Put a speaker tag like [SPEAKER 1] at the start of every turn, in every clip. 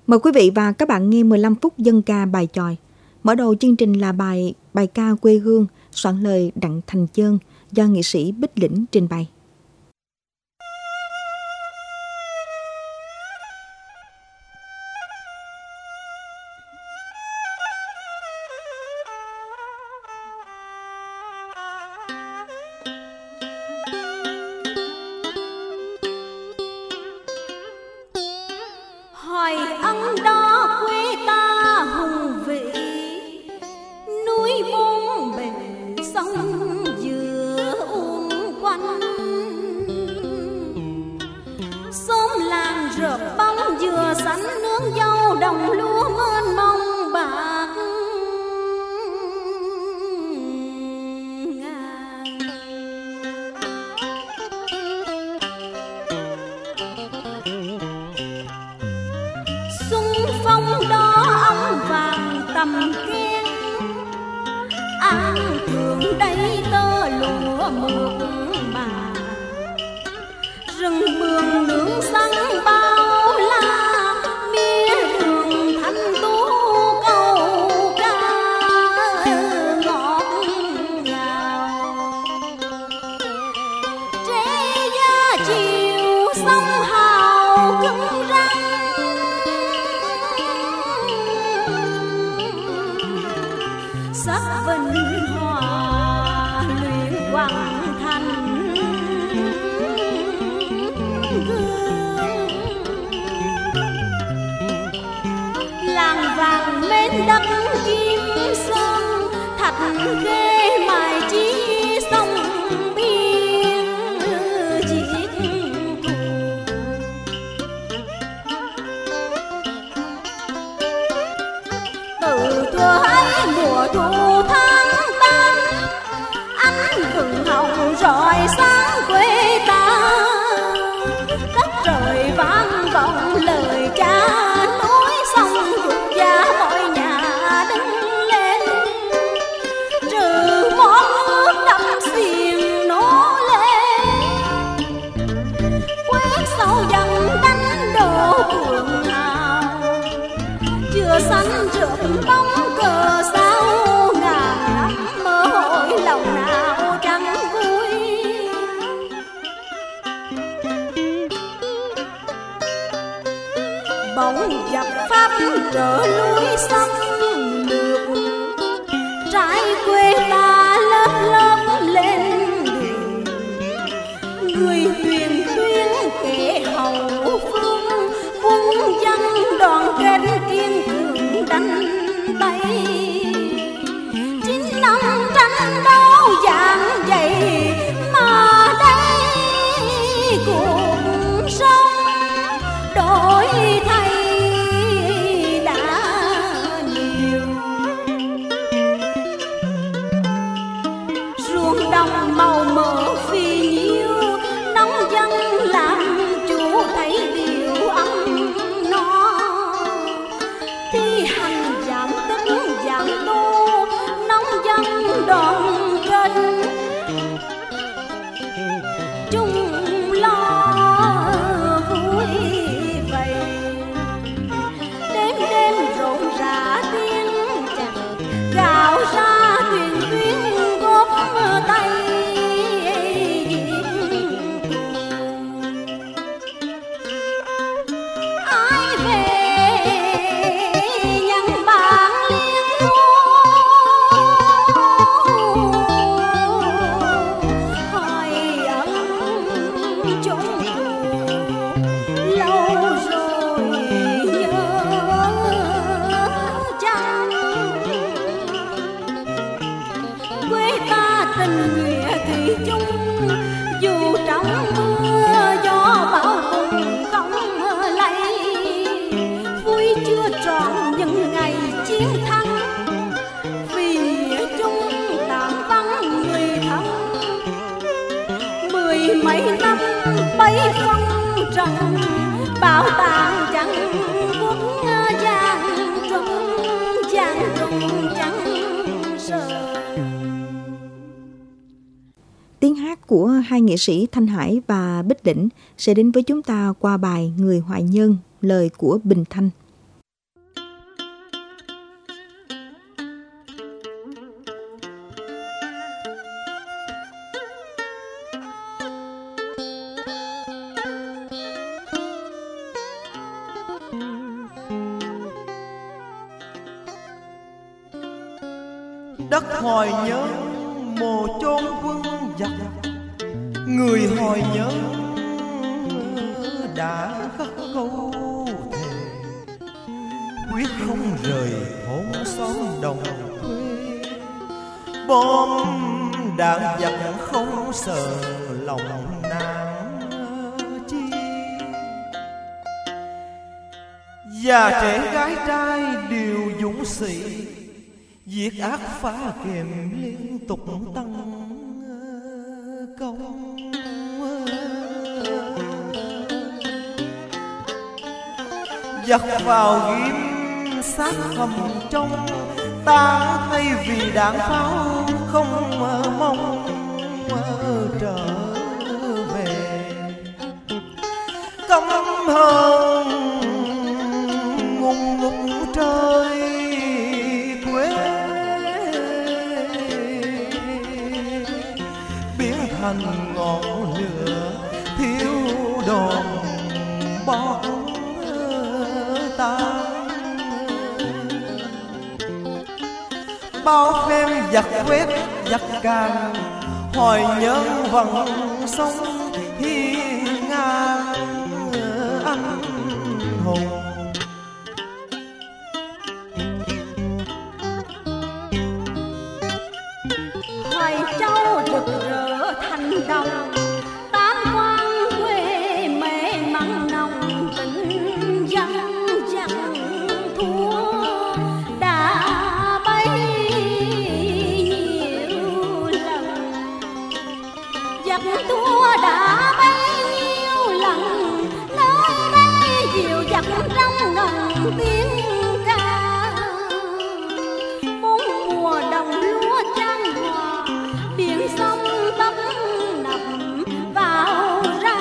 [SPEAKER 1] Mời quý vị và các bạn nghe 15 phút dân ca bài chòi. Mở đầu chương trình là bài ca quê hương, soạn lời Đặng Thành Chơn do nghệ sĩ Bích Lĩnh trình bày.
[SPEAKER 2] Hoài Ân đó quê ta hùng vĩ, núi bốn bề sông dừa uốn quanh, xóm làng rợp bóng dừa xanh nương dâu, đồng lúa mênh mông bạc ngàn. Xuân phong đó ống vàng tầm kén, an thường đây tơ lụa mượt mà, rừng bường nướng xanh bao la, mía đường thanh tú câu ca ngọt ngào. Tre da chiều sông hào cứng rắn, sắc vinh hòa luyện hoàng thành gương. Làng vàng mến đất Kim Sơn, thạch khê mài chí sông biên chiết thù. Từ thuở ấy mùa thu tháng 8, ánh vừng hồng rọi sáng quê ta, đất trời vang vọng lời cha núi sông vượt giá mọi nhà đứng lên, trừ món nước đậm xiềng nổ lên, quét sâu dần đánh đổ cuồng hào, chưa xanh rượp bóng cờ sao ngàn năm mơ hội lòng nào chẳng vui. Bỗng dập pháp trở lui xâm lược, trái quê ta lớp lớp lên đường, người huyền tuyên kẻ hậu phương, quân dân đoàn kết kiên cường đánh tay. 9 năm tranh đấu dạng dày mà đây cuộc sống đổi thay đã nhiều. Ruộng đồng màu mỡ phì nhiêu, nông dân làm chủ thấy điều ấm no, thi hành giảm tức giảm tu, nông dân đoàn kết chung lo vui vầy. Đêm đêm rộn rã tiếng chàng gào ra thuyền tuyến góp tay diệt thù. Ai về nhận bản liên thu, hỏi ân chung lâu rồi nhớ chăng. Quê ta tình nghĩa thủy chung, dù trong mưa gió bão cùng không lấy, vui chưa tròn những ngày chiến thắng, vì nghĩa chung tạm vắng người thân. 10 mấy năm bấy phong trần, bảo tàng chẳng quốc giang trung chẳng sợ.
[SPEAKER 1] Tiếng hát của hai nghệ sĩ Thanh Hải và Bích Lĩnh sẽ đến với chúng ta qua bài Người Hoài Nhân, lời của Bình Thanh.
[SPEAKER 3] đất hoài nhớ mồ chôn quân giặc, người hoài nhớ đã khắc câu thề quyết không rời thôn xóm đồng quê. Bom đạn giặc không sợ lòng nản chi, già trẻ gái trai đều dũng sĩ, giết ác phá kèm liên tục tăng công. Giặc vào ghim sát hầm trong, ta thay vì đạn pháo không mong trở về. Căm hờn ngùng ngục trời quê, biến thành ngọn lửa thiếu đòn bom tan. Bao phen giặc quét giặc càng, hoài nhớ vẫn sống hiên ngang anh hùng.
[SPEAKER 2] Hoài Châu rực rỡ thành đồng, tám quan quê mẹ mặn nồng, tình dân chẳng thua đã bấy nhiêu lần. Giặc thua đã bấy nhiêu lần, nơi đây dịu giặc trong ngần tiếng ca. Bốn mùa đồng lúa trang hòa, biển sông tấp nập vào ra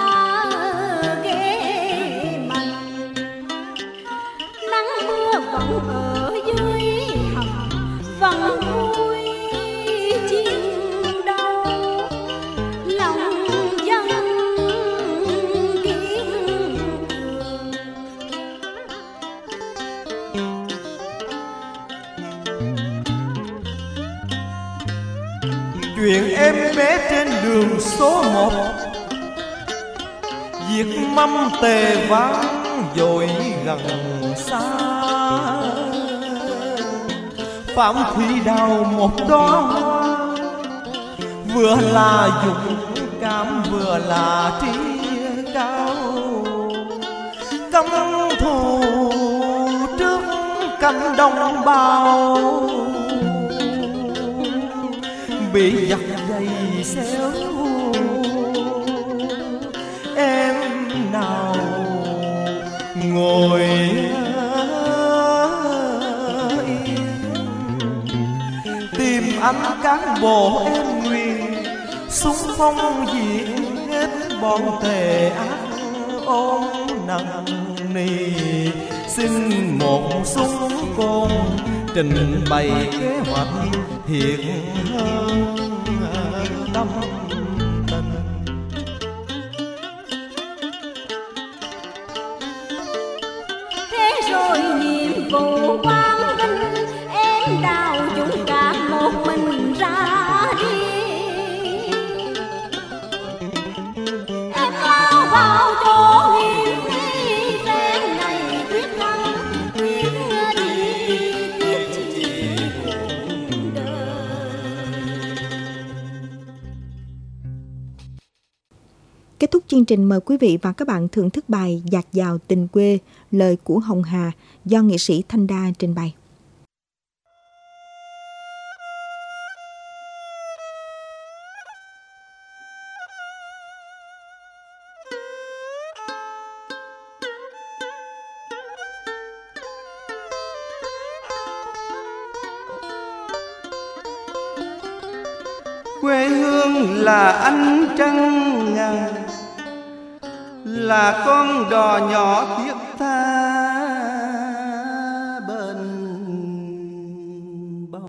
[SPEAKER 2] ghế mạnh. Nắng mưa vẫn ở dưới hầm, vẫn vui chiến đấu, lòng dân kiên cường.
[SPEAKER 3] Chuyện em bé trên đường số 1, việc mâm tề vang dội gần xa. Phạm Thủy đào một đóa hoa, vừa là dũng cảm vừa là trí cao. Căm thù trước cánh đồng bào, bị giặc dây xéo. Em nào ngồi yên, tìm anh cán bộ em nguyện, súng phong diện hết bọn tề ác ôm nặng nề. Xin một súng côn trình bày kế hoạch thiệt hơn tâm tình.
[SPEAKER 2] Thế rồi nhiệm vụ quang vinh, em đào dũng cảm một mình ra đi. Em lao vào chỗ hiểm nguy, phen này quyết thắng quyết đi quyết chỉ cuộc đời.
[SPEAKER 1] Kết thúc chương trình, mời quý vị và các bạn thưởng thức bài Dạt Dào Tình Quê, lời của Hồng Hà do nghệ sĩ Thanh Đa trình bày.
[SPEAKER 4] Quê hương là ánh trăng ngời, là con đò nhỏ thiết tha bên bờ.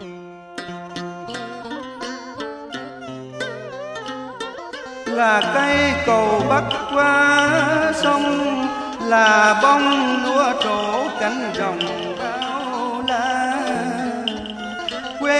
[SPEAKER 4] Là cây cầu bắc qua sông, là bông lúa trổ cánh đồng bao la. Quê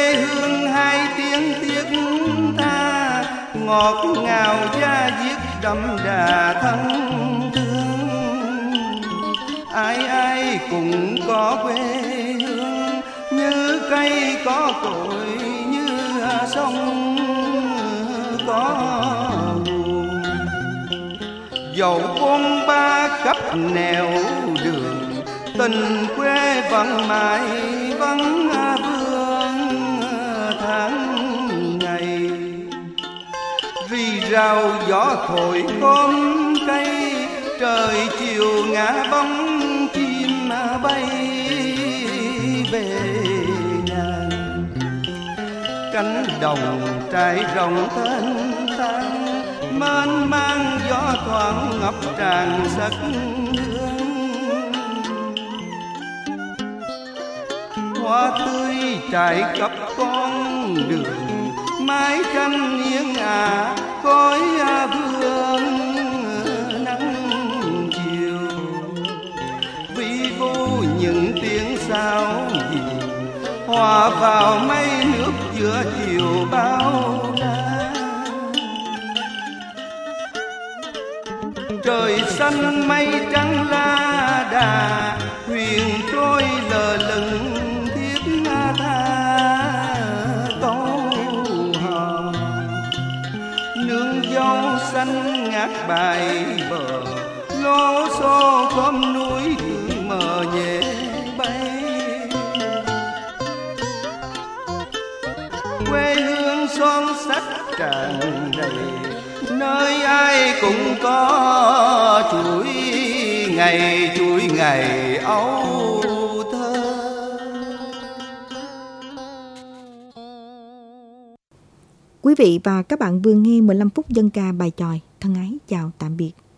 [SPEAKER 4] tiếng thiết tha, ngọt ngào da diết đậm đà thân thương. Ai ai cũng có quê hương, như cây có cội, như sông có nguồn. Dẫu bôn ba khắp nẻo đường, tình quê vẫn mãi vẫn vương tháng ngày. Rì rào gió thổi côn cây, trời chiều ngã bóng chim bay về nhà. Cánh đồng trải rộng thênh thang, mênh mang gió thoảng ngập tràn sắc hương. Hoa tươi trải khắp con đường, mái tranh nghiêng ngả khói vương nắng chiều. Vi vu những tiếng sao gì hòa vào mây nước giữa chiều bao la. Trời xanh mây trắng la đà, huyền trôi lờ lững thiết tha câu hò. Nương dâu xanh ngát bài bờ, lô xô khóm núi đường mờ nhẹ bay. Quê hương son sắc tràn đầy, nơi ai cũng có chuỗi ngày âu thơ.
[SPEAKER 1] Quý vị và các bạn vừa nghe 15 phút dân ca bài chòi. Thân ái chào tạm biệt.